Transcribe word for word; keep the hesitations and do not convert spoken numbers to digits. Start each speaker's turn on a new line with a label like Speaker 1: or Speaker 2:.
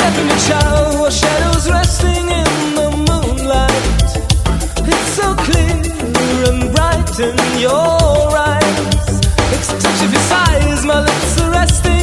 Speaker 1: Shower shadows resting in the moonlight. It's so clear and bright in your eyes. Except if your sighs, my lips are resting